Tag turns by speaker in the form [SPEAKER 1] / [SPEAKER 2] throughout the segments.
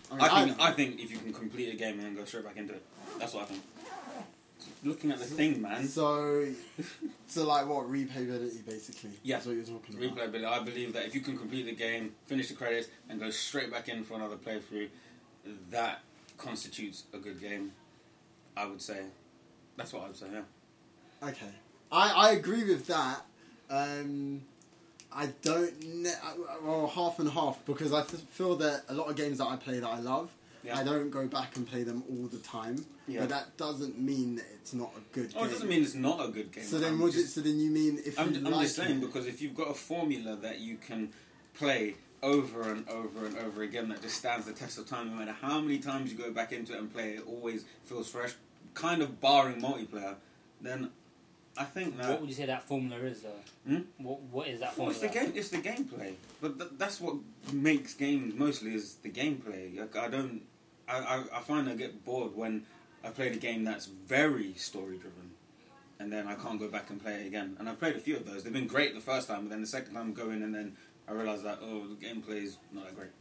[SPEAKER 1] I think if you can complete a game and then go straight back into it, that's what I think. Looking at the thing, man.
[SPEAKER 2] So like what, replayability basically?
[SPEAKER 1] Yeah.
[SPEAKER 2] That's what you're talking about.
[SPEAKER 1] Replayability. I believe that if you can complete the game, finish the credits, and go straight back in for another playthrough, that constitutes a good game. I would say. That's what I would say. Yeah.
[SPEAKER 2] Okay, I agree with that. I don't. Well, half and half, because I feel that a lot of games that I play that I love, I don't go back and play them all the time. Yeah. But that doesn't mean that it's not a good game.
[SPEAKER 1] Oh, it doesn't mean it's not a good game.
[SPEAKER 2] So then, so then you mean if
[SPEAKER 1] I'm
[SPEAKER 2] like
[SPEAKER 1] just saying, because if you've got a formula that you can play over and over and over again, that just stands the test of time, no matter how many times you go back into it and play it, always feels fresh, kind of barring multiplayer, then I think that...
[SPEAKER 3] What would you say that formula is, though? What is that formula?
[SPEAKER 1] Well, it's the gameplay. But that's what makes games mostly, is the gameplay. Like, I find I get bored when I play a game that's very story-driven, and then I can't go back and play it again. And I've played a few of those. They've been great the first time, but then the second time I go in and then I realise that, the gameplay is not that great.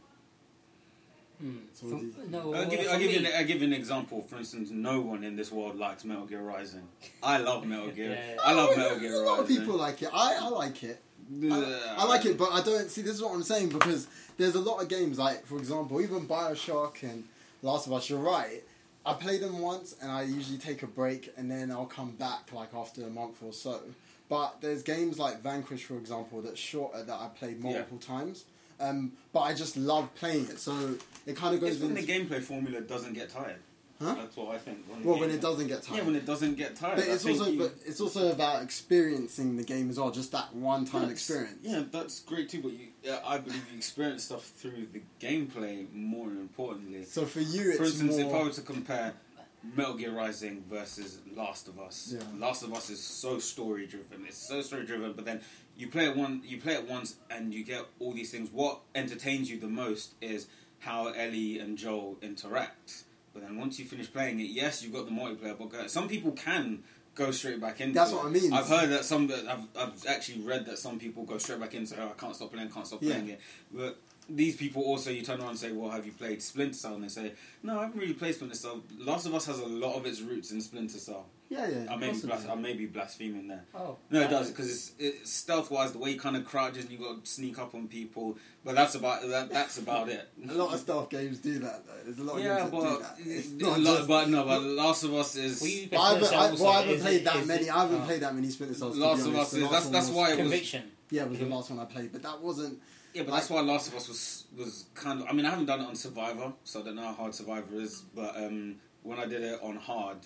[SPEAKER 1] I'll give you an example. For instance, no one in this world likes Metal Gear Rising. I love Metal Gear. I love Metal Gear Rising.
[SPEAKER 2] A lot of people like it. I like it. I like it, but I don't see. This is what I'm saying, because there's a lot of games, like for example, even BioShock and Last of Us. You're right. I play them once, and I usually take a break, and then I'll come back like after a month or so. But there's games like Vanquish, for example, that's shorter, that I played multiple times. But I just love playing it, so it kind of goes.
[SPEAKER 1] It's when the gameplay formula doesn't get tired.
[SPEAKER 2] Huh?
[SPEAKER 1] That's what I think.
[SPEAKER 2] When it doesn't get tired.
[SPEAKER 1] Yeah, when it doesn't get tired.
[SPEAKER 2] But it's also about experiencing the game as well, just that one-time experience.
[SPEAKER 1] Yeah, that's great too. But I believe you experience stuff through the gameplay more importantly.
[SPEAKER 2] So for you, it's
[SPEAKER 1] for instance,
[SPEAKER 2] more...
[SPEAKER 1] if I were to compare Metal Gear Rising versus Last of Us, Last of Us is so story-driven. It's so story-driven, but then you play it once, and you get all these things. What entertains you the most is how Ellie and Joel interact. But then once you finish playing it, yes, you've got the multiplayer, but some people can go straight back into it.
[SPEAKER 2] That's what I mean.
[SPEAKER 1] I've heard that I've actually read that some people go straight back into, I can't stop playing it. But these people also, you turn around and say, well, have you played Splinter Cell? And they say, no, I haven't really played Splinter Cell. Last of Us has a lot of its roots in Splinter Cell.
[SPEAKER 2] Yeah.
[SPEAKER 1] I may be blaspheming there.
[SPEAKER 3] Oh.
[SPEAKER 1] No, it does, because it's stealth-wise, the way you kind of crouch and you got to sneak up on people. But that's about it.
[SPEAKER 2] A lot of stealth games do that, though. There's a lot of games that do that. It's
[SPEAKER 1] not but Last of Us is...
[SPEAKER 2] I haven't played that many. I haven't played that many Splinter Cells.
[SPEAKER 1] Last of Us is... That's why it was...
[SPEAKER 3] Conviction.
[SPEAKER 2] Yeah, it was the last one I played, but that wasn't...
[SPEAKER 1] Yeah, but that's why Last of Us was kind of... I mean, I haven't done it on Survivor, so I don't know how hard Survivor is, but when I did it on hard,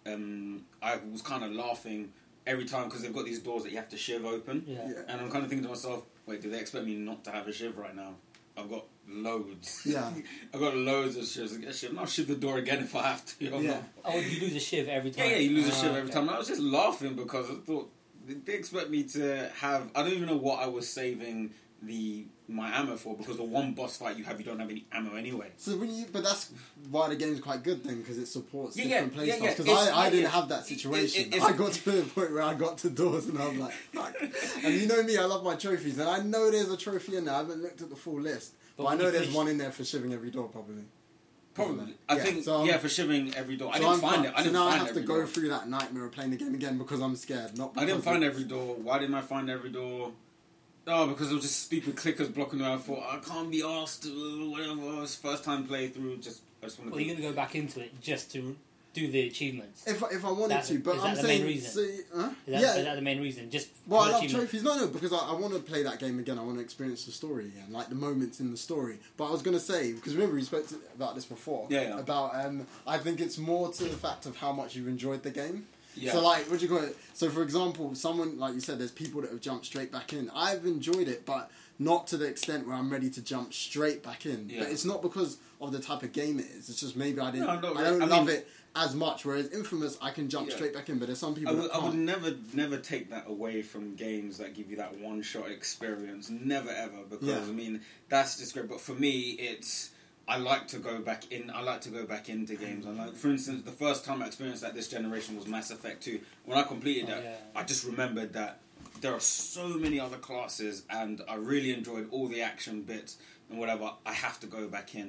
[SPEAKER 1] I was kind of laughing every time, because they've got these doors that you have to shiv open, and I'm kind of thinking to myself, wait, do they expect me not to have a shiv right now? I've got loads.
[SPEAKER 2] Yeah.
[SPEAKER 1] I've got loads of shivs. I get a shiv, and I'll shiv the door again if I have to.
[SPEAKER 3] Oh, you lose a shiv every time?
[SPEAKER 1] Yeah, you lose a shiv every time. And I was just laughing because I thought, they expect me to have... I don't even know what I was saving my ammo for, because the one boss fight you don't have any ammo anyway.
[SPEAKER 2] So but that's why the game's quite good then, because it supports different playstyles. Because I didn't have that situation. I got to the point where I got to doors and I was like, fuck. And you know me, I love my trophies, and I know there's a trophy in there. I haven't looked at the full list, but I know there's one in there for shivving every door, probably.
[SPEAKER 1] I think, for shivving every door. I didn't find it.
[SPEAKER 2] So now I have to go through that nightmare of playing the game again because I'm scared.
[SPEAKER 1] I didn't find every door. Why didn't I find every door? Oh, because it was just stupid clickers blocking me. I thought, I can't be asked, whatever. It's first time playthrough. I just want to...
[SPEAKER 3] Well, you're going to go back into it just to do the achievements.
[SPEAKER 2] If I wanted to, but I'm saying...
[SPEAKER 3] Is that the main reason? Is that the main reason? Just
[SPEAKER 2] well, I love trophies. No, because I want to play that game again. I want to experience the story again, like the moments in the story. But I was going to say, because remember we spoke about this before, about I think it's more to the fact of how much you've enjoyed the game. Yeah. So, like, what do you call it? So, for example, someone, like you said, there's people that have jumped straight back in. I've enjoyed it, but not to the extent where I'm ready to jump straight back in. Yeah. But it's not because of the type of game it is. It's just maybe I don't love it as much. Whereas Infamous, I can jump straight back in, but there's some people that can't.
[SPEAKER 1] I would never take that away from games that give you that one-shot experience. Never, ever. Because, I mean, that's just great. But for me, it's... I like to go back into games. For instance, the first time I experienced that this generation was Mass Effect 2. When I completed that, I just remembered that there are so many other classes, and I really enjoyed all the action bits and whatever. I have to go back in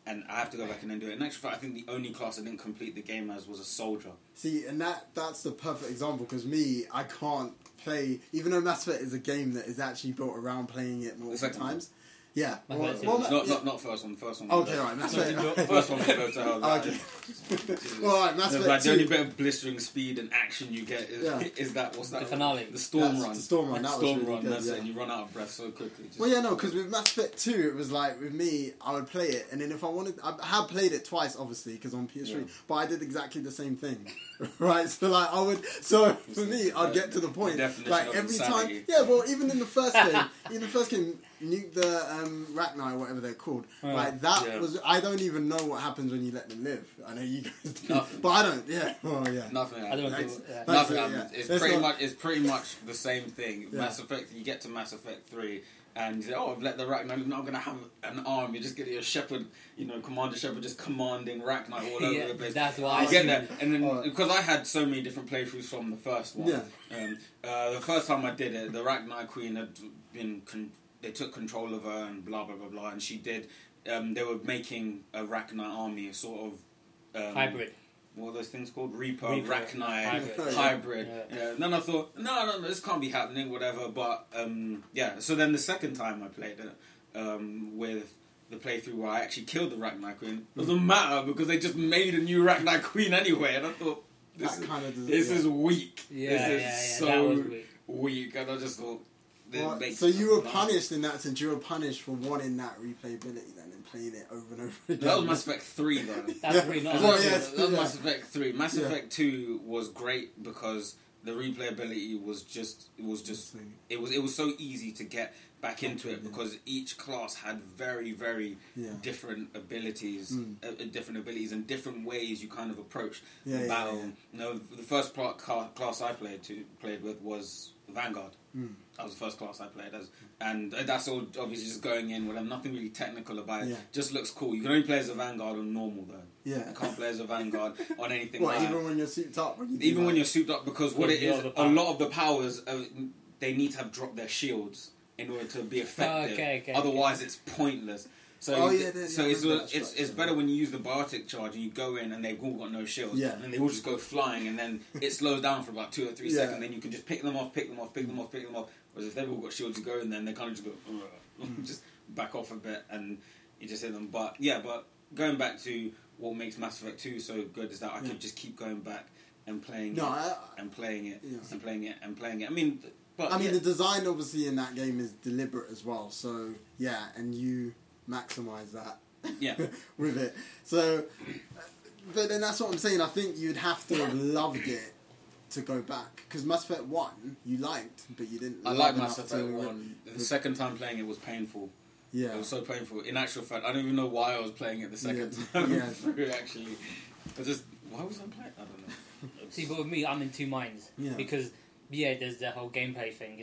[SPEAKER 1] and I have to go back and then do it. In actual fact, I think the only class I didn't complete the game as was a soldier.
[SPEAKER 2] See, and that's the perfect example, because me, I can't play, even though Mass Effect is a game that is actually built around playing it multiple times. Yeah.
[SPEAKER 1] Not first one. First one.
[SPEAKER 2] Okay, right. Mass Effect.
[SPEAKER 1] First one will go to hell.
[SPEAKER 2] Okay. Well, right, Mass Effect 2.
[SPEAKER 1] The only bit of blistering speed and action you get is that, what's that?
[SPEAKER 3] The finale.
[SPEAKER 1] The Storm Run.
[SPEAKER 2] The Storm Run. That was really good,
[SPEAKER 1] That's it. And you run out of breath so quickly.
[SPEAKER 2] Well, yeah, no, because with Mass Effect 2, it was like, with me, I would play it, and then if I wanted... I have played it twice, obviously, because on PS3, but I did exactly the same thing. Right? So, like, I would... So, for me, I'd get to the point, like, every time... Yeah, well, even in the first game, Nuke the Rachni, or whatever they're called. Right. Like, that was... I don't even know what happens when you let them live. I know you guys do.
[SPEAKER 1] Nothing.
[SPEAKER 2] But I don't, yeah. Well, yeah.
[SPEAKER 1] Nothing happens.
[SPEAKER 2] Nothing
[SPEAKER 1] happens. It's pretty much the same thing. Yeah. Mass Effect, you get to Mass Effect 3, and you say, I've let the Rachni, I'm not going to have an arm. You just get your Shepard, Commander Shepard just commanding Rachni all over the place.
[SPEAKER 3] That's why
[SPEAKER 1] you get there. And then, because I had so many different playthroughs from the first one, the first time I did it, the Rachni Queen had been... they took control of her and blah, blah, blah, blah, and she did... they were making a Rachni army, a sort of...
[SPEAKER 3] hybrid.
[SPEAKER 1] What are those things called? Reaper Rachni hybrid. Yeah. And then I thought, no, this can't be happening, whatever. But so then the second time I played it with the playthrough where I actually killed the Rachni Queen, it doesn't matter because they just made a new Rachni Queen anyway. And I thought, this is weak. This is so weak. And I just thought,
[SPEAKER 2] so you were punished in that sense. You were punished for wanting that replayability then and playing it over and over again.
[SPEAKER 1] That was Mass Effect 3 though.
[SPEAKER 3] That's really not.
[SPEAKER 1] That was Mass Effect 3. Mass Effect 2 was great because the replayability was it was so easy to get back into it because each class had very, very different abilities, and different ways you kind of approach the battle. The first class I played with was Vanguard. That was the first class I played as, and that's all obviously just going in with nothing really technical about it. Just looks cool. You can only play as a Vanguard on normal though. You can't play as a Vanguard on anything.
[SPEAKER 2] Even when you're souped up.
[SPEAKER 1] When you're souped up, because what it is, a lot of the powers they need to have dropped their shields in order to be effective. Otherwise, it's pointless. So, it's better when you use the biotic charge and you go in and they've all got no shields, and they all just go flying, and then it slows down for about 2 or 3 seconds. Then you can just pick them off. Whereas if they've all got shields, you go in there and they kind of just go, just back off a bit, and you just hit them. But going back to what makes Mass Effect 2 so good is that I could just keep going back and playing and playing it. I mean,
[SPEAKER 2] the design obviously in that game is deliberate as well. So and you maximize that with it. So, but then that's what I'm saying. I think you'd have to have loved it to go back, because Mass Effect 1 you liked, but you didn't.
[SPEAKER 1] I liked Mass Effect 1. The second time playing it was painful.
[SPEAKER 2] Yeah,
[SPEAKER 1] it was so painful. In actual fact, I don't even know why I was playing it the second time through. Actually, why was I playing? I don't know.
[SPEAKER 3] See, but with me, I'm in two minds because there's the whole gameplay thing.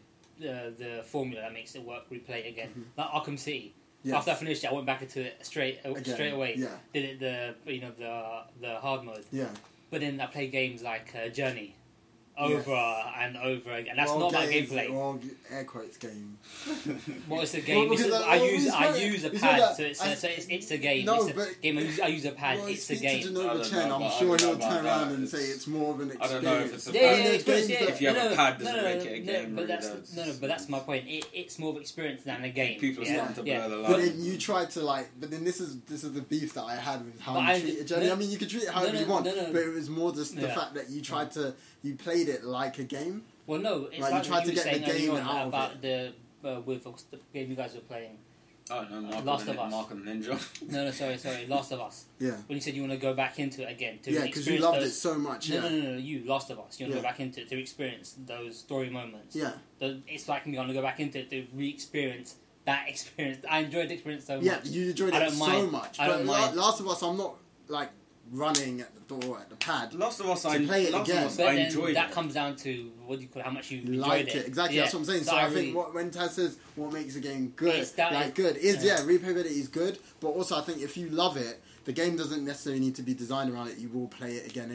[SPEAKER 3] The formula that makes it work. Replay again, like Arkham City. Yes. After I finished it, I went back into it straight away. Yeah. Did it the hard mode.
[SPEAKER 2] Yeah.
[SPEAKER 3] But then I play games like Journey over and over again. And that's not my gameplay.
[SPEAKER 2] Well, air quotes game.
[SPEAKER 3] Well, it's a game. I use a pad, so it's a game.
[SPEAKER 2] No,
[SPEAKER 3] it's a game. I use a pad. It's a game.
[SPEAKER 2] I'm sure he'll turn around and say it's more of an experience.
[SPEAKER 1] I don't know if it's a pad. If you have a pad, doesn't make it a game.
[SPEAKER 3] But that's my point. It's more of experience than a game.
[SPEAKER 1] People are starting to blur the line.
[SPEAKER 2] But then you try to but then this is the beef that I had with how you treated Journey. I mean, you can treat it however you want, but it was more just the fact that you played it like a game.
[SPEAKER 3] Well, no, it's
[SPEAKER 2] like you tried to get the game out
[SPEAKER 3] about
[SPEAKER 2] of it.
[SPEAKER 3] With the game you guys were playing.
[SPEAKER 1] Oh no,
[SPEAKER 3] Last of Us.
[SPEAKER 1] Mark and Ninja.
[SPEAKER 3] No, sorry, Last of Us.
[SPEAKER 2] Yeah.
[SPEAKER 3] When you said you want to go back into it again to
[SPEAKER 2] because you loved it so much.
[SPEAKER 3] No, you Last of Us. You want to go back into it to experience those story moments.
[SPEAKER 2] Yeah.
[SPEAKER 3] It's like me. I want to go back into it to re-experience that experience. I enjoyed the experience so much.
[SPEAKER 2] Yeah, you enjoyed it so much.
[SPEAKER 3] I don't mind.
[SPEAKER 2] Last of Us, I'm not running at the door at the pad.
[SPEAKER 1] Last of Us,
[SPEAKER 2] I enjoyed
[SPEAKER 3] that comes down to what do you call it, how much you
[SPEAKER 2] like it. Exactly, that's what I'm saying. So I think when Taz says what makes a game good, replayability is good, but also I think if you love it, the game doesn't necessarily need to be designed around it. You will play it again anyway.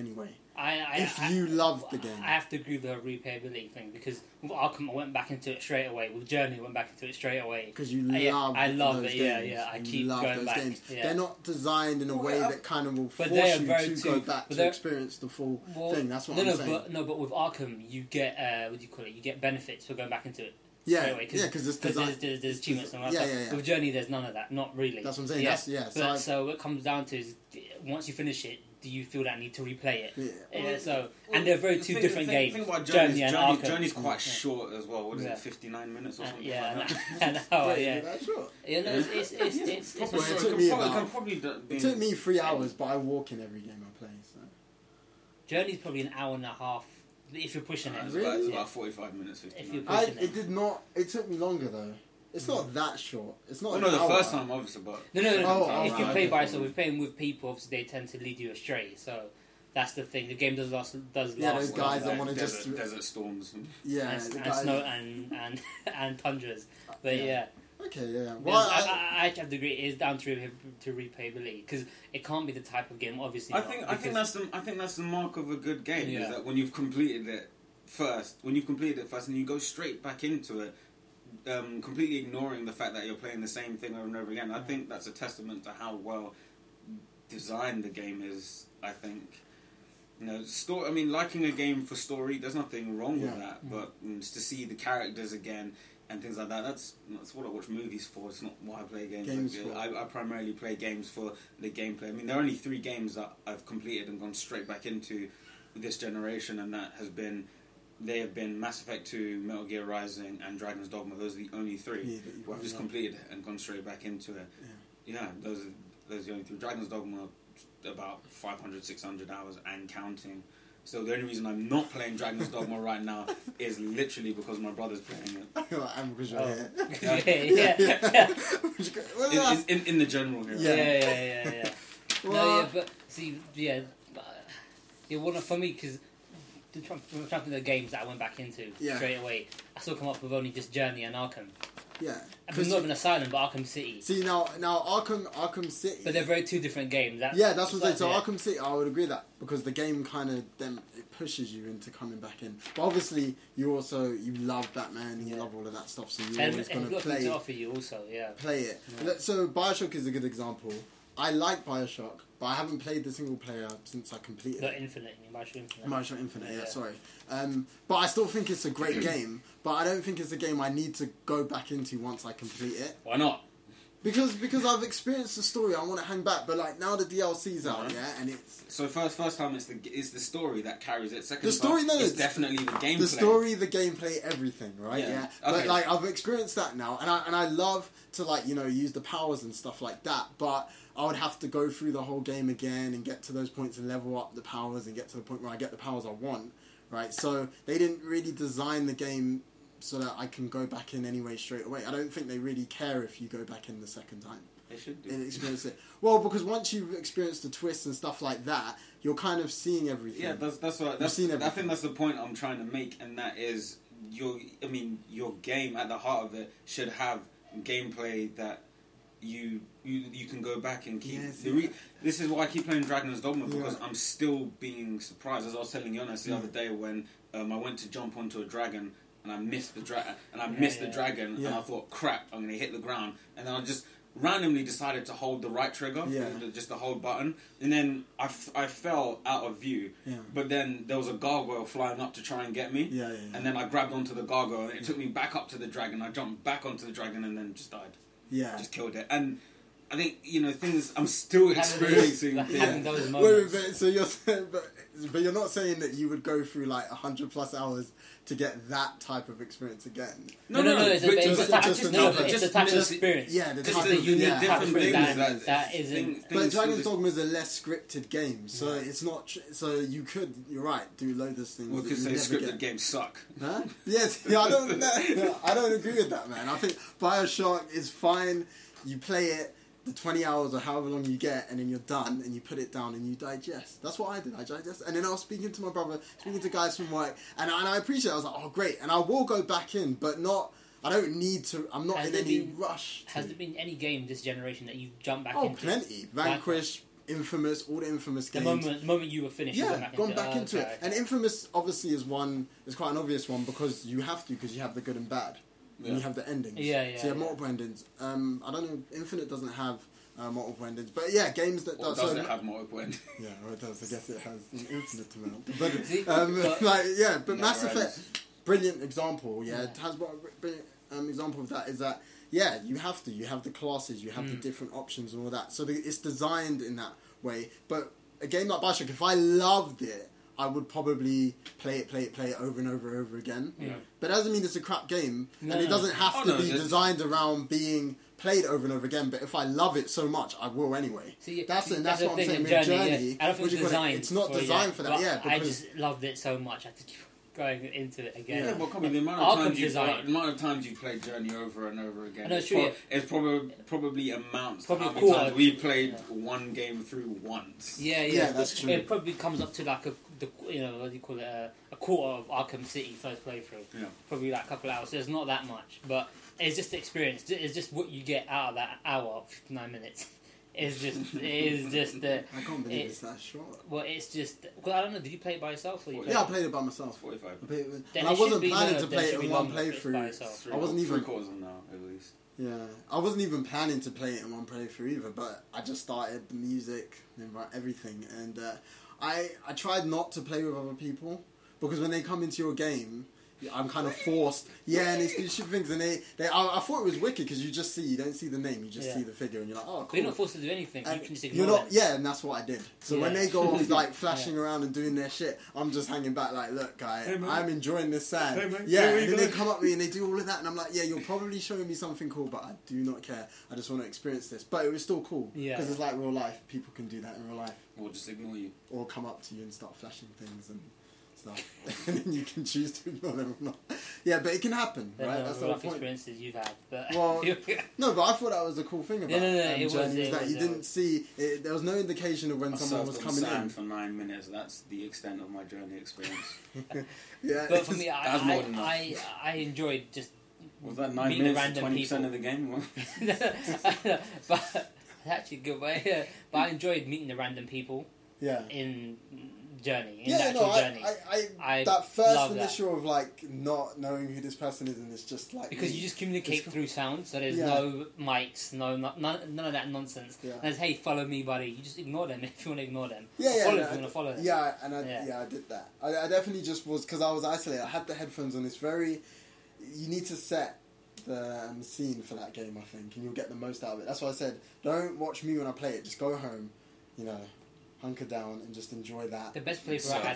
[SPEAKER 2] If you love the game.
[SPEAKER 3] I have to agree with the replayability thing, because with Arkham I went back into it straight away. With Journey I went back into it straight away.
[SPEAKER 2] Because you love
[SPEAKER 3] I love
[SPEAKER 2] those
[SPEAKER 3] it,
[SPEAKER 2] games.
[SPEAKER 3] I keep going back. Games. Yeah.
[SPEAKER 2] They're not designed in a way that kind of will force you to go back to experience the full thing. That's what I'm saying.
[SPEAKER 3] But with Arkham you get, what do you call it? You get benefits for going back into it.
[SPEAKER 2] Yeah, because
[SPEAKER 3] there's achievements and all that stuff.
[SPEAKER 2] Yeah.
[SPEAKER 3] With Journey, there's none of that. Not really.
[SPEAKER 2] That's what I'm saying.
[SPEAKER 3] So what it comes down to is, once you finish it, do you feel that need to replay it?
[SPEAKER 2] Yeah.
[SPEAKER 3] And they're very two different games.
[SPEAKER 1] The thing about
[SPEAKER 3] Journey and Arkham.
[SPEAKER 1] Journey's quite short as well. What is it, 59 minutes or something?
[SPEAKER 2] That's short. It took me 3 hours, but I walk in every game I play. So.
[SPEAKER 3] Journey's probably an hour and a half. If you're pushing it,
[SPEAKER 1] it's about 45 minutes. 50
[SPEAKER 3] if you're
[SPEAKER 1] minutes.
[SPEAKER 3] pushing
[SPEAKER 2] it did not. It took me longer though. It's not that short. It's not.
[SPEAKER 1] No, the first time obviously, but
[SPEAKER 3] no. If you play by yourself, we're playing with people. Obviously, they tend to lead you astray. So that's the thing. The game does last.
[SPEAKER 2] Yeah, those guys that want to just
[SPEAKER 1] desert storms.
[SPEAKER 2] And
[SPEAKER 3] snow and tundras. But yeah.
[SPEAKER 2] Okay, yeah.
[SPEAKER 3] Well, I actually have to agree. It is down to replayability, because it can't be the type of game. Obviously,
[SPEAKER 1] I think that's the mark of a good game. Is that when you've completed it first, and you go straight back into it, completely ignoring the fact that you're playing the same thing over and over again. I think that's a testament to how well designed the game is. I think. Story. I mean, liking a game for story, there's nothing wrong with that. But just to see the characters again and things like that, that's what I watch movies for. It's not why I play games. I primarily play games for the gameplay. I mean, there are only 3 games that I've completed and gone straight back into this generation, and they have been Mass Effect 2, Metal Gear Rising, and Dragon's Dogma. Those are the only 3 where I've just completed it and gone straight back into it. Yeah, those are the only 3. Dragon's Dogma, about 500, 600 hours and counting. So the only reason I'm not playing Dragon's Dogma right now is literally because my brother's playing it.
[SPEAKER 2] And because you're here.
[SPEAKER 1] In the general here.
[SPEAKER 3] Yeah. But see, for me, because the the games that I went back into straight away, I still come up with only just Journey and Arkham.
[SPEAKER 2] Yeah.
[SPEAKER 3] Not even Asylum, but Arkham City.
[SPEAKER 2] See, now Arkham City...
[SPEAKER 3] But they're very 2 different games.
[SPEAKER 2] That's what I'm saying. So Arkham City, I would agree that, because the game kind of, it pushes you into coming back in. But obviously, you love Batman, you love all of that stuff, so you're always going to play...
[SPEAKER 3] to offer you also,
[SPEAKER 2] Play it. Yeah. So Bioshock is a good example. I like Bioshock, but I haven't played the single player since I completed it.
[SPEAKER 3] Infinite,
[SPEAKER 2] Bioshock Infinite, sorry. But I still think it's a great game, but I don't think it's a game I need to go back into once I complete it.
[SPEAKER 1] Why not?
[SPEAKER 2] Because I've experienced the story, I want to hang back. But now the DLC's out, and it's...
[SPEAKER 1] So first time it's the story that carries it. Second
[SPEAKER 2] the story,
[SPEAKER 1] time, it's definitely the gameplay.
[SPEAKER 2] The story, the gameplay, everything, right? Yeah.
[SPEAKER 1] Okay.
[SPEAKER 2] But I've experienced that now, and I love to use the powers and stuff like that. But I would have to go through the whole game again and get to those points and level up the powers and get to the point where I get the powers I want, right? So they didn't really design the game so that I can go back in anyway straight away. I don't think they really care if you go back in the second time.
[SPEAKER 1] They should do.
[SPEAKER 2] And experience it. Well, because once you've experienced the twists and stuff like that, you're kind of seeing everything.
[SPEAKER 1] Yeah, that's what I think that's the point I'm trying to make, and that is your game at the heart of it should have gameplay that you can go back and keep. This is why I keep playing Dragon's Dogma, because I'm still being surprised. As I was telling Jonas the other day when I went to jump onto a dragon and I missed the dragon, and and I thought, crap, I'm going to hit the ground, and then I just randomly decided to hold the right trigger, just the hold button, and then I fell out of view, but then there was a gargoyle flying up to try and get me, and then I grabbed onto the gargoyle and it took me back up to the dragon. I jumped back onto the dragon and then just died. Just killed it. And I think, things I'm still experiencing.
[SPEAKER 3] Having those moments.
[SPEAKER 2] Wait, so you're saying, but you're not saying that you would go through 100+ hours to get that type of experience again.
[SPEAKER 3] No. It's a type of experience.
[SPEAKER 2] Yeah, the
[SPEAKER 3] type
[SPEAKER 2] of
[SPEAKER 3] unique
[SPEAKER 1] different things
[SPEAKER 3] that isn't.
[SPEAKER 2] But Dragon's Dogma is a less scripted game, so it's not. So you could, you're right, do loads of things.
[SPEAKER 1] Well, because scripted games suck.
[SPEAKER 2] Huh? Yes, I don't agree with that, man. I think Bioshock is fine. You play it. The 20 hours or however long you get, and then you're done, and you put it down and you digest. That's what I did. I digest, and then I was speaking to my brother, speaking to guys from work, and I appreciate it. I was like, oh, great. And I will go back in, but not... I don't need to... I'm not in any rush.
[SPEAKER 3] Has there been any game this generation that you jump back into?
[SPEAKER 2] Oh, plenty. Vanquish, Infamous, all the Infamous games.
[SPEAKER 3] The moment you were finished,
[SPEAKER 2] gone back into it. And Infamous obviously is quite an obvious one because you have to, because you have the good and bad. And you have the endings. So you have multiple endings. I don't know, Infinite doesn't have multiple endings. But yeah, games that...
[SPEAKER 1] Or does it have multiple endings?
[SPEAKER 2] Yeah, or it does. I guess it has an infinite amount. But Mass Effect, brilliant example, it has a brilliant example of that is that, you have to. You have the classes, you have the different options and all that. So it's designed in that way. But a game like Bioshock, if I loved it, I would probably play it over and over again. Yeah. But that doesn't mean it's a crap game. And it doesn't have to be designed around being played over and over again. But if I love it so much, I will anyway.
[SPEAKER 3] That's
[SPEAKER 2] what I'm saying with Journey.
[SPEAKER 3] I don't think it's designed.
[SPEAKER 2] It's not designed for that,
[SPEAKER 3] because I just loved it so much. I had to keep going into it again.
[SPEAKER 1] Yeah, well, come on, the amount of times you've played Journey over and over again. It's probably amounts to how many times we've played one game through once.
[SPEAKER 3] Yeah, that's true. It probably comes up to like what do you call it? A quarter of Arkham City first playthrough. Yeah. Probably like a couple hours. So it's not that much, but it's just the experience. It's just what you get out of that hour, 59 minutes. It is just the.
[SPEAKER 2] I can't believe it's that short.
[SPEAKER 3] Well, it's just. Well, I don't know. Did you play it by yourself? Or
[SPEAKER 2] I played it by myself.
[SPEAKER 1] 45.
[SPEAKER 2] And I wasn't planning to play it in one playthrough. I wasn't even.
[SPEAKER 1] 3/4 now, at least.
[SPEAKER 2] Yeah, I wasn't even planning to play it in one playthrough either. But I just started the music and everything, and I tried not to play with other people because when they come into your game, I'm kind of forced. Yeah, and they do stupid things, and I thought it was wicked because you don't see the name, you just see the figure, and you're like, oh, cool.
[SPEAKER 3] But you're not forced to do anything. And you can just ignore them.
[SPEAKER 2] Yeah, and that's what I did. So when they go off like flashing around and doing their shit, I'm just hanging back like, look, guy, hey, I'm enjoying this sand. Hey, and then they come up to me and they do all of that, and I'm like, yeah, you're probably showing me something cool, but I do not care. I just want to experience this. But it was still cool because it's like real life. People can do that in real life.
[SPEAKER 1] Or just ignore you.
[SPEAKER 2] Or come up to you and start flashing things and stuff, and then you can choose to ignore them or not. Yeah, but it can happen, right? That's the whole point.
[SPEAKER 3] Experiences you've had, but
[SPEAKER 2] no, but I thought that was a cool thing about Journey was that you didn't see. There was no indication of when someone was coming in.
[SPEAKER 1] For 9 minutes. That's the extent of my Journey experience.
[SPEAKER 3] But for me, I enjoyed just.
[SPEAKER 1] Was that 9 minutes? 20% of the game.
[SPEAKER 3] But actually good way. Yeah. But I enjoyed meeting the random people.
[SPEAKER 2] Yeah.
[SPEAKER 3] In Journey. Journey.
[SPEAKER 2] I that first initial of like not knowing who this person is, and it's just like
[SPEAKER 3] because you just communicate through sound, so there's no mics, none of that nonsense. Yeah. There's hey, follow me, buddy. You just ignore them if you want to ignore them. Follow if you want to follow them.
[SPEAKER 2] Yeah, and I did that. I definitely just was because I was isolated. I had the headphones on. It's very. You need to set the scene for that game, I think, and you'll get the most out of it. That's why I said, don't watch me when I play it. Just go home, hunker down and just enjoy that.
[SPEAKER 3] The best playthrough I had,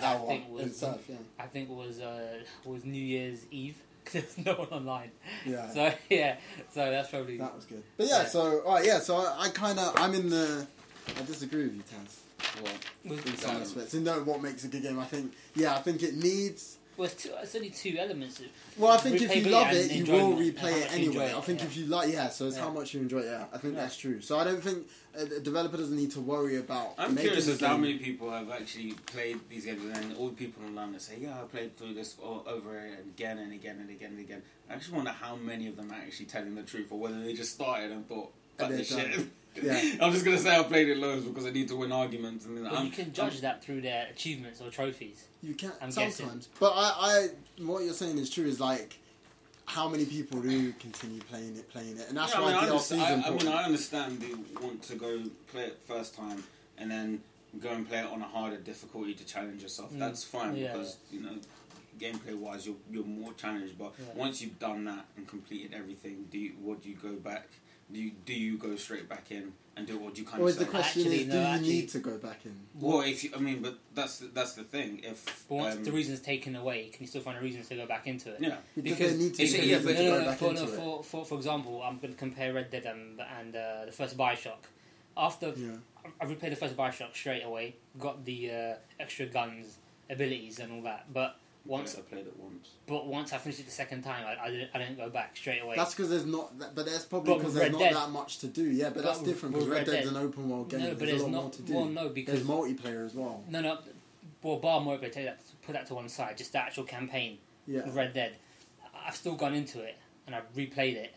[SPEAKER 3] I think was New Year's Eve because there's no one online. Yeah. So that's probably
[SPEAKER 2] that was good. But so I'm in the. I disagree with you, Taz. In some aspects, and what makes a good game? I think it needs.
[SPEAKER 3] Well, it's only two elements.
[SPEAKER 2] Well, I think if you love it, you will replay it anyway. I think if you like, so it's how much you enjoy it. Yeah, I think that's true. So I don't think a developer doesn't need to worry about.
[SPEAKER 1] I'm curious as to how many people have actually played these games, and all the people online that say, "Yeah, I played through this over again and again and again and again." I actually wonder how many of them are actually telling the truth, or whether they just started and thought, "Fuck this shit." Yeah. I'm just gonna say I played it loads because I need to win arguments, and then
[SPEAKER 3] you can judge that through their achievements or trophies.
[SPEAKER 2] You can sometimes, but I what you're saying is true. Is like how many people do continue playing it, and that's why DLC is important.
[SPEAKER 1] I understand they want to go play it first time and then go and play it on a harder difficulty to challenge yourself. That's fine because gameplay wise you're more challenged. But once you've done that and completed everything, do you go back? Do you go straight back in and do what you kind of?
[SPEAKER 2] Or is the question do you need to go back in?
[SPEAKER 1] Well, but that's the thing. If
[SPEAKER 3] once the reason's taken away, can you still find a reason to go back into it?
[SPEAKER 2] Yeah, because they need to
[SPEAKER 3] for example, I'm going to compare Red Dead and the first Bioshock. After I replayed the first Bioshock straight away, got the extra guns, abilities, and all that, but.
[SPEAKER 1] I played it once.
[SPEAKER 3] But once I finished it the second time, I didn't go back straight away.
[SPEAKER 2] That's because there's not... But that's probably because there's not that much to do. Yeah, but that's different because Red Dead's an open world game. No, but there's a lot more to do.
[SPEAKER 3] Well, no, because...
[SPEAKER 2] There's multiplayer as well.
[SPEAKER 3] No. Well, bar multiplayer, put that to one side. Just the actual campaign of Red Dead. I've still gone into it and I've replayed it.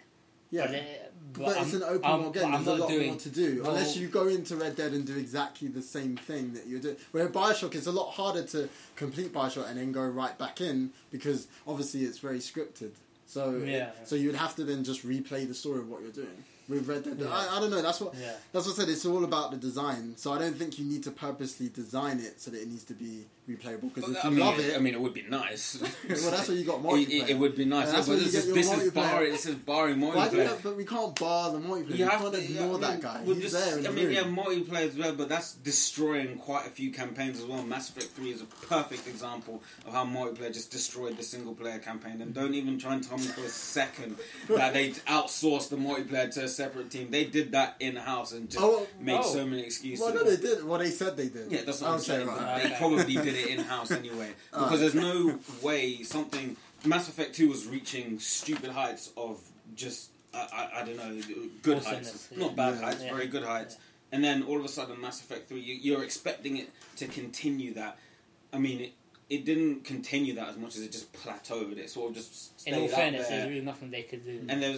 [SPEAKER 2] Yeah. But it's an open world game. There's a lot more to do. Unless you go into Red Dead and do exactly the same thing that you're doing. Where Bioshock, it's a lot harder to complete Bioshock and then go right back in because obviously it's very scripted. So so you would have to then just replay the story of what you're doing. With Red Dead, I don't know. That's what I said. It's all about the design. So I don't think you need to purposely design it so that it needs to be replayable. Because if you love it,
[SPEAKER 1] I mean, it would be nice.
[SPEAKER 2] Well, that's what you got multiplayer.
[SPEAKER 1] It would be nice. But this is barring multiplayer.
[SPEAKER 2] Why do that? But we can't bar the multiplayer. You can't ignore that guy. He's there in the room.
[SPEAKER 1] Multiplayer as well, but that's destroying quite a few campaigns as well. Mass Effect 3 is a perfect example of how multiplayer just destroyed the single player campaign. And don't even try and tell me for a second that they outsourced the multiplayer to a separate team. They did that in-house and just made so many excuses.
[SPEAKER 2] Well, no, they did. Well, they said they did.
[SPEAKER 1] Yeah, that's what I'm saying. Right. They probably did it in-house anyway. Because there's no way Mass Effect 2 was reaching stupid heights of just, I don't know, good heights. Not bad heights, very good heights. And then all of a sudden Mass Effect 3, you're expecting it to continue that. I mean, it didn't continue that as much as it just plateaued. It sort of just stayed
[SPEAKER 3] in all fairness, there's really nothing they could do.
[SPEAKER 1] And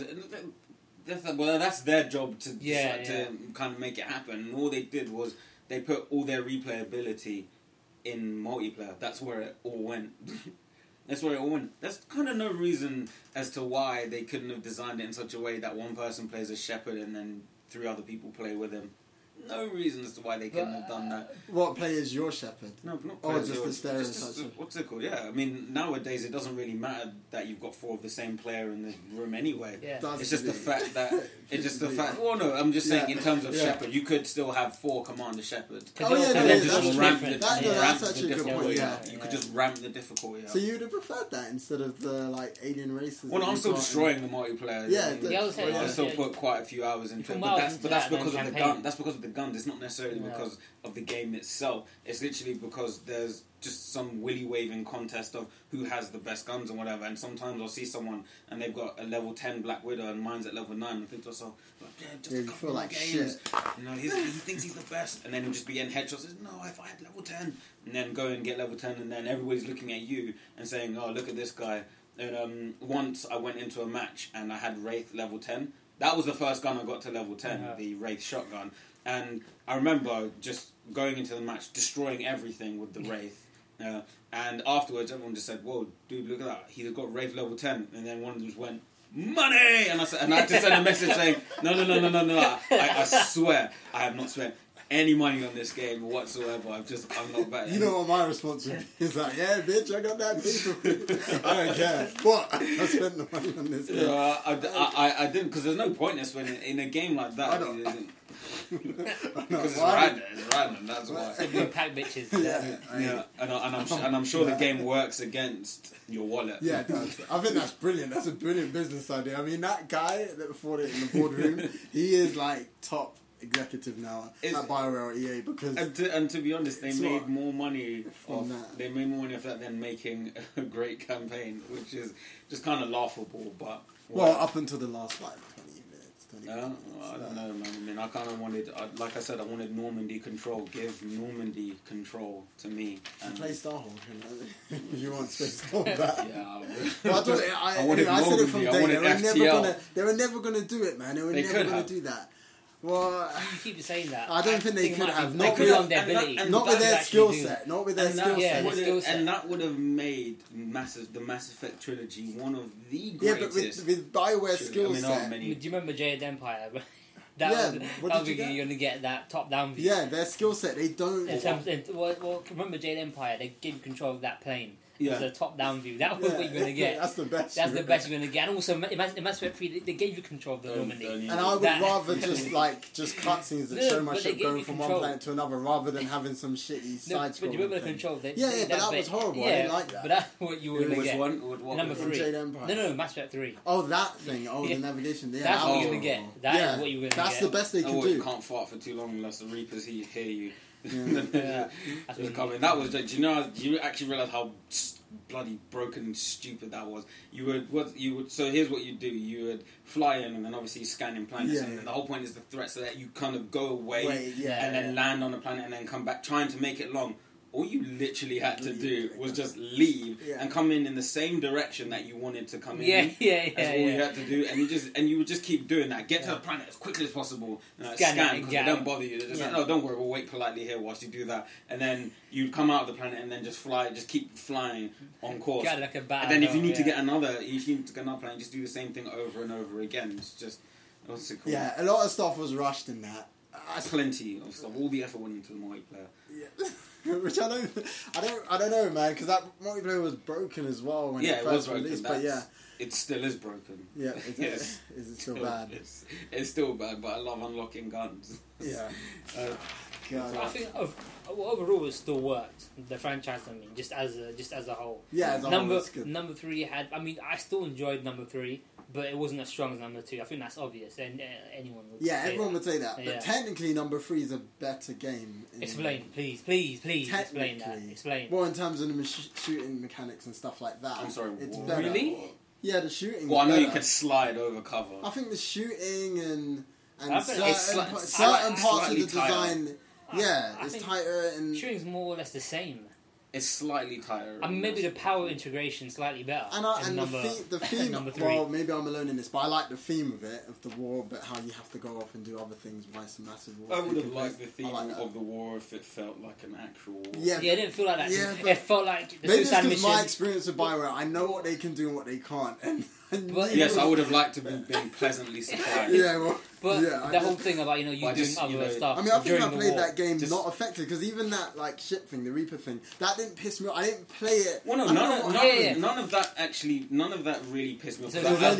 [SPEAKER 1] that's their job to kind of make it happen. And all they did was they put all their replayability in multiplayer. That's where it all went. There's kind of no reason as to why they couldn't have designed it in such a way that one person plays as Shepard and then 3 other people play with him. No reason as to why they couldn't have done that.
[SPEAKER 2] What play is your Shepherd?
[SPEAKER 1] No, not
[SPEAKER 2] or just the stereotype.
[SPEAKER 1] What's it called? Yeah, I mean nowadays it doesn't really matter that you've got 4 of the same player in the room anyway. Yeah. It's just the fact that Well, no, I'm just saying in terms of Shepherd, you could still have 4 Commander Shepherds.
[SPEAKER 2] That's actually a good point.
[SPEAKER 1] You could just ramp the difficulty up.
[SPEAKER 2] So you would have preferred that instead of the alien races.
[SPEAKER 1] Well, no, I'm still destroying the multiplayer.
[SPEAKER 2] Yeah,
[SPEAKER 1] I still put quite a few hours into it, but that's because of the gun. That's because of the gun. It's not necessarily because of the game itself. It's literally because there's just some willy waving contest of who has the best guns and whatever. And sometimes I'll see someone and they've got a level 10 Black Widow and mine's at level 9. And I think to myself,
[SPEAKER 2] you feel like games.
[SPEAKER 1] Shit. You know, he thinks he's the best, and then he'll just be getting headshots. Says, no, if I had level 10, and then go and get level 10, and then everybody's looking at you and saying, oh, look at this guy. And once I went into a match and I had Wraith level 10. That was the first gun I got to level 10, the Wraith shotgun. And I remember just going into the match, destroying everything with the Wraith. And afterwards, everyone just said, whoa, dude, look at that. He's got Wraith level 10. And then one of them just went, money! And I had to send a message saying, no. I swear, I have not spent any money on this game whatsoever. I'm not better.
[SPEAKER 2] You know what my response would be? He's like, yeah, bitch, I got that paper. I don't care. What? I spent the money on this game.
[SPEAKER 1] I didn't, because there's no pointness when in a game like that.
[SPEAKER 2] I don't.
[SPEAKER 1] Because it's random. That's why.
[SPEAKER 3] So you pack bitches.
[SPEAKER 1] And I'm sure the game works against your wallet.
[SPEAKER 2] Yeah, it does. I think that's brilliant. That's a brilliant business idea. I mean, that guy that fought it in the boardroom, he is top executive now at BioWare or EA because
[SPEAKER 1] and to be honest, they made more money off that than making a great campaign, which is just kind of laughable. But
[SPEAKER 2] up until the last 20 minutes.
[SPEAKER 1] I don't know, man. I mean, I kind of wanted, like I said, I wanted Normandy control. Give Normandy control to me.
[SPEAKER 2] And play Starhawk, you want Space Combat.
[SPEAKER 1] Yeah,
[SPEAKER 2] I said it from day. They were never gonna do it, man. They were never gonna do that. Well,
[SPEAKER 3] you keep saying that.
[SPEAKER 2] I don't think they could have.
[SPEAKER 3] Not with
[SPEAKER 2] their skill set. Not with their skill set.
[SPEAKER 1] And that would have made the Mass Effect trilogy one of the greatest.
[SPEAKER 2] Yeah, but with BioWare skill set.
[SPEAKER 3] Do you remember Jade Empire? You're going to get that top-down view.
[SPEAKER 2] Yeah, their skill set, they don't...
[SPEAKER 3] remember Jade Empire, they give you control of that plane. Yeah. It was a top-down view. That was what you're going to get.
[SPEAKER 2] That's the best.
[SPEAKER 3] That's the best you're going to get. And also, in Mass Effect 3, they gave you control of the Normandy.
[SPEAKER 2] And I would rather just cutscenes that show my ship going from one planet to another, rather than having some shitty side scroll.
[SPEAKER 3] But you remember the control?
[SPEAKER 2] But that was horrible. I didn't like that.
[SPEAKER 3] But that's what you were going to get. Number 3.
[SPEAKER 2] Jade Empire.
[SPEAKER 3] No, Mass Effect 3.
[SPEAKER 2] Oh, that thing. Oh, the navigation. Yeah,
[SPEAKER 3] that's what you're going to get. That is what you're going to get.
[SPEAKER 2] That's the best they could do.
[SPEAKER 1] You can't fart for too long unless the Reapers hear you. That was. Do you actually realise how bloody broken and stupid that was? So here's what you do: you would fly in and then obviously scanning planets, and the whole point is the threat, so that you kind of go away and then land on the planet and then come back, trying to make it long. all you literally had to do was just leave and come in the same direction that you wanted to come in. That's all you had to do, and you would just keep doing that. Get to the planet as quickly as possible. Scan because they don't bother you. They're just like, no, don't worry, we'll wait politely here whilst you do that. And then you'd come out of the planet and then just keep flying on course.
[SPEAKER 3] And
[SPEAKER 1] then if you need to get another planet, just do the same thing over and over again. It's just, what's it called?
[SPEAKER 2] Yeah, a lot of stuff was rushed in that.
[SPEAKER 1] Plenty of stuff. All the effort went into the multiplayer.
[SPEAKER 2] Yeah. Which I don't know, man, because that multiplayer was broken as well when it first released. But
[SPEAKER 1] it still is broken.
[SPEAKER 2] Yeah, is it still bad?
[SPEAKER 1] It's still bad, but I love unlocking guns.
[SPEAKER 2] Yeah.
[SPEAKER 3] I think overall it still worked. The franchise, I mean, just as a whole.
[SPEAKER 2] Yeah, as a whole, it's good.
[SPEAKER 3] Number 3 had. I mean, I still enjoyed number 3. But it wasn't as strong as number 2. I think that's obvious, and anyone would.
[SPEAKER 2] Yeah,
[SPEAKER 3] say
[SPEAKER 2] everyone
[SPEAKER 3] that.
[SPEAKER 2] would say that. But technically, number 3 is a better game.
[SPEAKER 3] Explain, please. Explain that. Explain.
[SPEAKER 2] Well, in terms of the shooting mechanics and stuff like that.
[SPEAKER 1] I'm sorry.
[SPEAKER 2] It's better.
[SPEAKER 3] Really?
[SPEAKER 2] Yeah, the shooting.
[SPEAKER 1] Well, I know you could slide over cover.
[SPEAKER 2] I think the shooting and
[SPEAKER 3] certain
[SPEAKER 2] parts of the design.
[SPEAKER 3] Yeah,
[SPEAKER 2] it's tighter and
[SPEAKER 3] shooting's more or less the same.
[SPEAKER 1] It's slightly tighter.
[SPEAKER 3] I mean, maybe the power integration slightly better.
[SPEAKER 2] And the theme.
[SPEAKER 3] Number 3.
[SPEAKER 2] Well, maybe I'm alone in this, but I like the theme of it, of the war, but how you have to go off and do other things. Why it's a massive war.
[SPEAKER 1] I would have liked the theme of the war if it felt like an actual war.
[SPEAKER 3] Yeah, it didn't feel like that. Yeah, it felt like the
[SPEAKER 2] maybe
[SPEAKER 3] Suicide
[SPEAKER 2] it's
[SPEAKER 3] Mission.
[SPEAKER 2] my experience of Bioware. I know what they can do and what they can't.
[SPEAKER 1] Yes, I would have liked to have been pleasantly surprised.
[SPEAKER 3] The whole thing about you doing other stuff.
[SPEAKER 2] I mean, I think I played that game not affected because even that ship thing, the Reaper thing, that didn't piss me off. I didn't play it.
[SPEAKER 1] Well, no, none of that really pissed me off.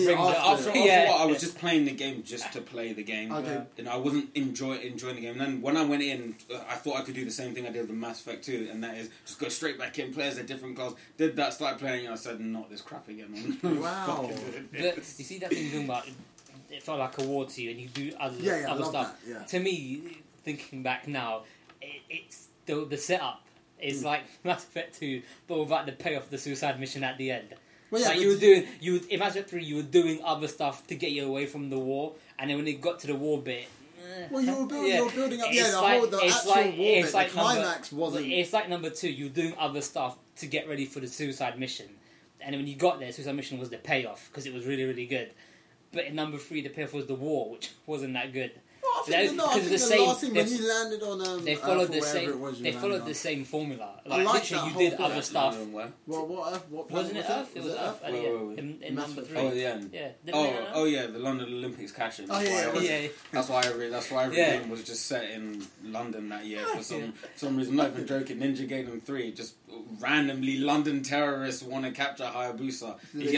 [SPEAKER 1] After I was just playing the game just to play the game, and I wasn't enjoying the game. And then when I went in, I thought I could do the same thing I did with Mass Effect 2, and that is just go straight back in, play as a different class. Did that, started playing, and I said, not this crap again.
[SPEAKER 3] Wow. But you see that thing you're talking about, it felt like a war to you, and you do other stuff. To me, thinking back now, it's the setup is like Mass Effect 2, but without the payoff, the suicide mission at the end. Well, like in Mass Effect 3, you were doing other stuff to get you away from the war, and then when it got to the war bit.
[SPEAKER 2] Well, you were building up. The actual war bit, the climax wasn't.
[SPEAKER 3] It's like number 2. You were doing other stuff to get ready for the suicide mission. And when you got there, Suicide Mission was the payoff because it was really, really good. But in number 3, the payoff was the war, which wasn't that good.
[SPEAKER 2] I think the last thing when you landed on
[SPEAKER 3] they followed the same. They followed the same formula. Like literally, you did other stuff.
[SPEAKER 2] Well, what
[SPEAKER 3] wasn't it Earth? It was Earth at the end. In number 3.
[SPEAKER 1] Oh, at the end.
[SPEAKER 3] Yeah.
[SPEAKER 1] The London Olympics cashing. That's why every game was just set in London that year for some reason. I'm not even joking. Ninja Gaiden 3 just randomly London terrorists want to capture Hayabusa.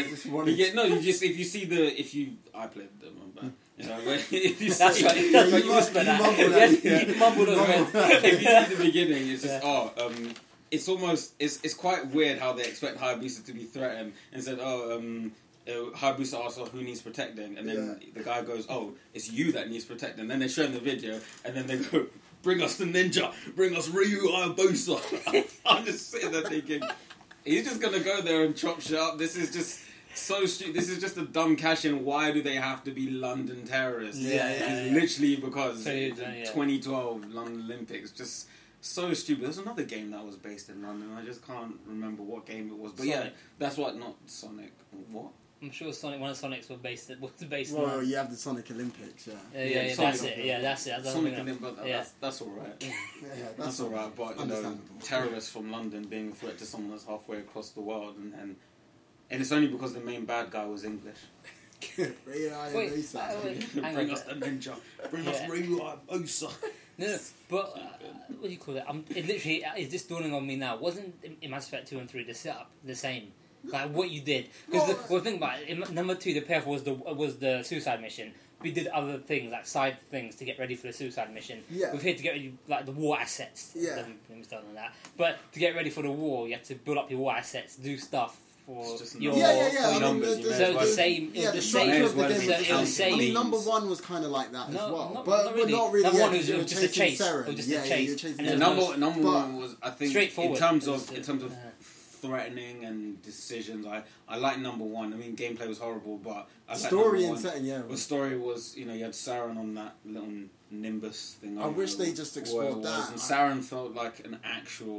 [SPEAKER 1] I played them. If you
[SPEAKER 3] that's
[SPEAKER 1] see,
[SPEAKER 3] right. You whispered that. You mumbled over it.
[SPEAKER 1] If you see the beginning, it's just it's almost it's quite weird how they expect Hayabusa to be threatened and said, Hayabusa asks who needs protecting, and then the guy goes, it's you that needs protecting. And then they show him the video, and then they go, bring us the ninja, bring us Ryu Hayabusa. I'm just sitting there thinking, he's just gonna go there and chop shit up. This is just so stupid. This is just a dumb cash-in. Why do they have to be London terrorists? Literally because 2012 London Olympics. Just so stupid. There's another game that was based in London. I just can't remember what game it was. But
[SPEAKER 3] Sonic.
[SPEAKER 1] That's what. Not Sonic. What?
[SPEAKER 3] I'm sure one of Sonics was based in.
[SPEAKER 2] Well, you have the Sonic Olympics,
[SPEAKER 3] Yeah, that's it. Yeah, that's it.
[SPEAKER 1] Sonic Olympics. That's all right. That's all right. But terrorists from London being a threat to someone that's halfway across the world, and it's only because the main bad guy was English.
[SPEAKER 3] Bring us
[SPEAKER 1] the ninja. Bring us Ryu Hayabusa.
[SPEAKER 3] No, but what do you call it? It literally is just dawning on me now. Wasn't in Mass Effect 2 and 3 the setup the same? Like what you did? Because think about it. In number 2, the payoff was the suicide mission. We did other things like side things to get ready for the suicide mission.
[SPEAKER 2] Yeah.
[SPEAKER 3] We're here to get ready like the war assets.
[SPEAKER 2] Yeah.
[SPEAKER 3] That. But to get ready for the war, you have to build up your war assets, do stuff. For your
[SPEAKER 1] numbers.
[SPEAKER 3] So the same. It was the same.
[SPEAKER 2] I mean, number 1 was kind of like that as well, but
[SPEAKER 3] really.
[SPEAKER 2] not really.
[SPEAKER 3] Number 1 was just a chase. It was just a chase.
[SPEAKER 1] Number 1 was, I think,
[SPEAKER 3] straightforward.
[SPEAKER 1] in terms of threatening and decisions. I like number 1. I mean, gameplay was horrible, but I
[SPEAKER 2] story and setting.
[SPEAKER 1] The story was, you had Saren on that little Nimbus thing.
[SPEAKER 2] I wish they just explored that.
[SPEAKER 1] And Saren felt like an actual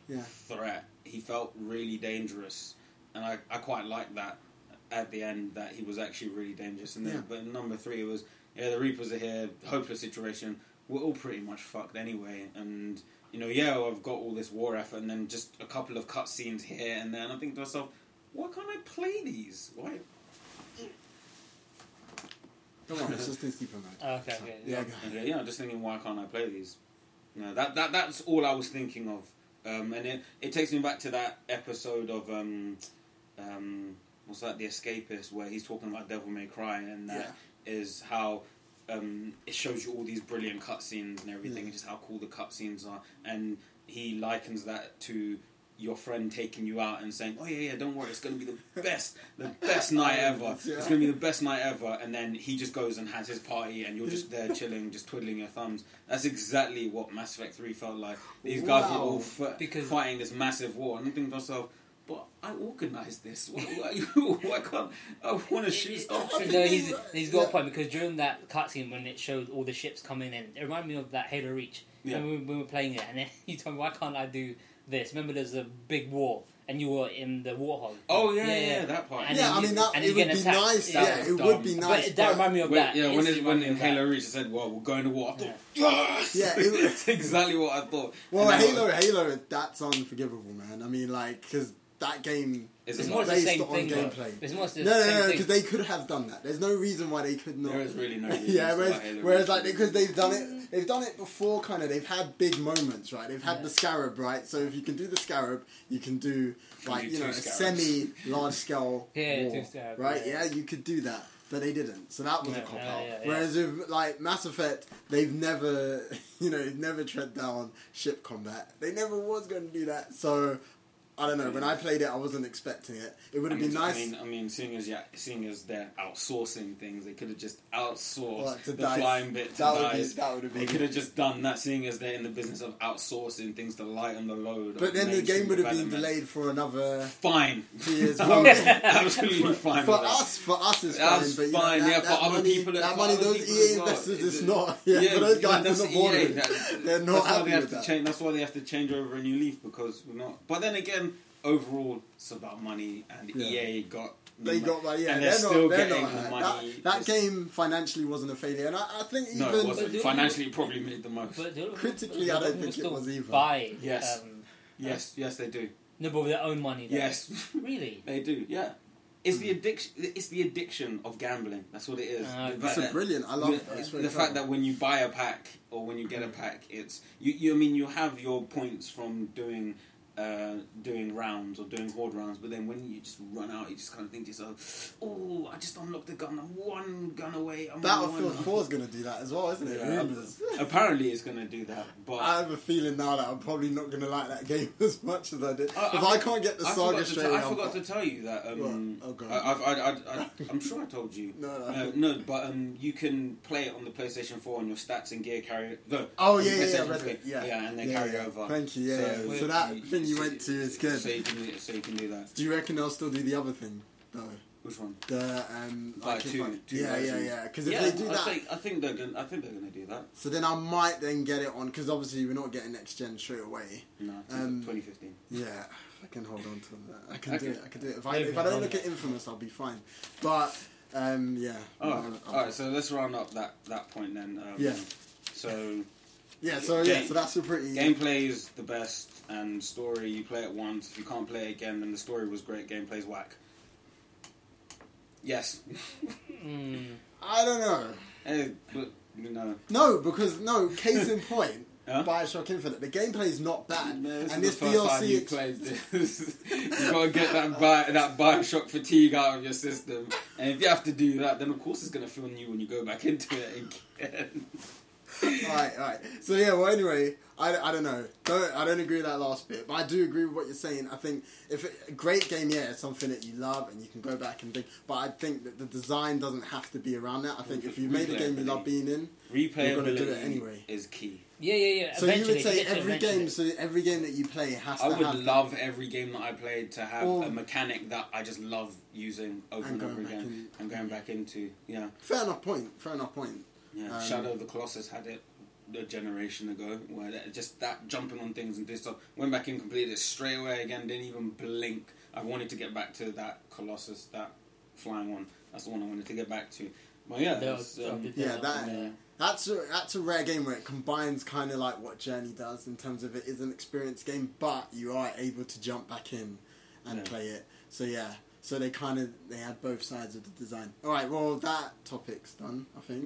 [SPEAKER 1] threat. He felt really dangerous, and I quite liked that at the end, that he was actually really dangerous. And then, but in number 3 it was, the Reapers are here, hopeless situation. We're all pretty much fucked anyway, and I've got all this war effort, and then just a couple of cutscenes here and there, and I think to myself, why can't I play these? Why?
[SPEAKER 2] Don't worry, it's just in sleeper mode.
[SPEAKER 3] Okay.
[SPEAKER 1] Yeah, just thinking, why can't I play these? No, that's all I was thinking of, and it takes me back to that episode of what's that, The Escapist, where he's talking about Devil May Cry, and that is how it shows you all these brilliant cutscenes and everything, and just how cool the cutscenes are, and he likens that to your friend taking you out and saying, "Oh yeah, don't worry, it's going to be the best night ever. It's going to be the best night ever." And then he just goes and has his party, and you're just there chilling, just twiddling your thumbs. That's exactly what Mass Effect 3 felt like. These guys were all fighting this massive war, and I'm thinking to myself, but I organised this. Why can't I want to shoot stuff?
[SPEAKER 3] No, he's got a point, because during that cutscene when it showed all the ships coming in, it reminded me of that Halo Reach. When we were playing it, and then you told me, why can't I do this? Remember, there's a big war, and you were in the warthog.
[SPEAKER 1] Oh yeah, that part.
[SPEAKER 2] And I mean, it would be nice. It would be nice.
[SPEAKER 3] But that reminded me of that.
[SPEAKER 1] Yeah, when in Halo Reach, I said, "Well, we're going to war." I thought, yes! Yeah, it's exactly what I thought.
[SPEAKER 2] Well, Halo, that's unforgivable, man. I mean, like, because that game
[SPEAKER 3] is more the same thing.
[SPEAKER 2] Gameplay.
[SPEAKER 3] It's more the
[SPEAKER 2] no, because they could have done that. There's no reason why they could not.
[SPEAKER 1] There is really no reason.
[SPEAKER 2] whereas like, because they've done it before. Kind of, they've had big moments, right? They've had the Scarab, right? So if you can do the Scarab, you can do a semi-large scale war, right? Yeah, you could do that. But they didn't, so that was a cop-out. Whereas with like Mass Effect, they've never, never tread down ship combat. They never was going to do that. So I don't know. When I played it, I wasn't expecting it. It would have been nice.
[SPEAKER 1] I mean, seeing as they're outsourcing things, they could have just outsourced the flying bit to DICE. They could have just done that, seeing as they're in the business of outsourcing things to lighten the load.
[SPEAKER 2] But then the game would have been delayed for another
[SPEAKER 1] 2 years.
[SPEAKER 2] Absolutely
[SPEAKER 1] fine.
[SPEAKER 2] For us, it's fine.
[SPEAKER 1] That's fine. For other people,
[SPEAKER 2] that money, those EA investors, it's not. Yeah, for those guys, they're not bored. They're not happy with that.
[SPEAKER 1] That's why they have to change over a new leaf, because we're not. But then again, overall, it's about money, and EA got money, and they're still getting the money.
[SPEAKER 2] That game financially wasn't a failure, and I think even
[SPEAKER 1] it wasn't. Financially, it probably made the most.
[SPEAKER 2] Critically, I don't think it was either.
[SPEAKER 1] Yes, they do.
[SPEAKER 3] No, but with their own money. Though.
[SPEAKER 1] Yes,
[SPEAKER 3] really,
[SPEAKER 1] they do. Yeah. It's the addiction. It's the addiction of gambling. That's what it is.
[SPEAKER 2] That's brilliant. I love
[SPEAKER 1] the fact that when you buy a pack or when you get a pack, it's you. I mean, you have your points from doing rounds or doing horde rounds, but then when you just run out, you just kind of think to yourself, "Oh, I just unlocked the gun. I'm one gun away."
[SPEAKER 2] Battlefield 4 is going to do that as well, isn't it?
[SPEAKER 1] Yeah. Apparently, it's going to do that. But
[SPEAKER 2] I have a feeling now that I'm probably not going to like that game as much as I did. I can't get the saga straight,
[SPEAKER 1] I forgot to tell you that. I'm sure I told you. No, but you can play it on the PlayStation 4 on your stats and gear carry.
[SPEAKER 2] Yeah,
[SPEAKER 1] and they carry over.
[SPEAKER 2] Thank you. So that thing you went to is good.
[SPEAKER 1] So you can do that.
[SPEAKER 2] Do you reckon they'll still do the other thing though?
[SPEAKER 1] Which one?
[SPEAKER 2] The
[SPEAKER 1] two
[SPEAKER 2] Because if they do that,
[SPEAKER 1] I think they're gonna do that.
[SPEAKER 2] So then I might then get it on, because obviously we're not getting next gen straight away.
[SPEAKER 1] No, 2015.
[SPEAKER 2] Yeah, I can hold on to that. I can do it. If I don't look at Infamous, I'll be fine. But yeah.
[SPEAKER 1] All right. So let's round up that point then. So
[SPEAKER 2] that's a pretty...
[SPEAKER 1] Gameplay is the best, and story, you play it once. If you can't play it again, then the story was great, gameplay's whack. Yes.
[SPEAKER 2] I don't know. No, case in point, Bioshock Infinite. The gameplay is not bad, and this DLC.
[SPEAKER 1] You played this. You gotta get that Bioshock fatigue out of your system, and if you have to do that, then of course it's gonna feel new when you go back into it again.
[SPEAKER 2] Alright. So anyway, I don't know. I don't agree with that last bit, but I do agree with what you're saying. I think a great game, it's something that you love and you can go back and think. But I think that the design doesn't have to be around that. I think if you made a game you love being in, you're going to do it anyway.
[SPEAKER 1] Is key.
[SPEAKER 3] Yeah.
[SPEAKER 2] So you would say every game that you play has to have...
[SPEAKER 1] I would love every game that I played to have a mechanic that I just love using over and over again and going back into. Yeah.
[SPEAKER 2] Fair enough point.
[SPEAKER 1] Yeah, Shadow of the Colossus had it a generation ago, where just that jumping on things and this stuff. Went back in, completed it straight away again, didn't even blink. I wanted to get back to that Colossus, that flying one. That's the one I wanted to get back to. But yeah,
[SPEAKER 2] that's a rare game where it combines kind of like what Journey does in terms of it is an experience game, but you are able to jump back in and play it. So yeah. So they had both sides of the design. All right, well that topic's done, I think.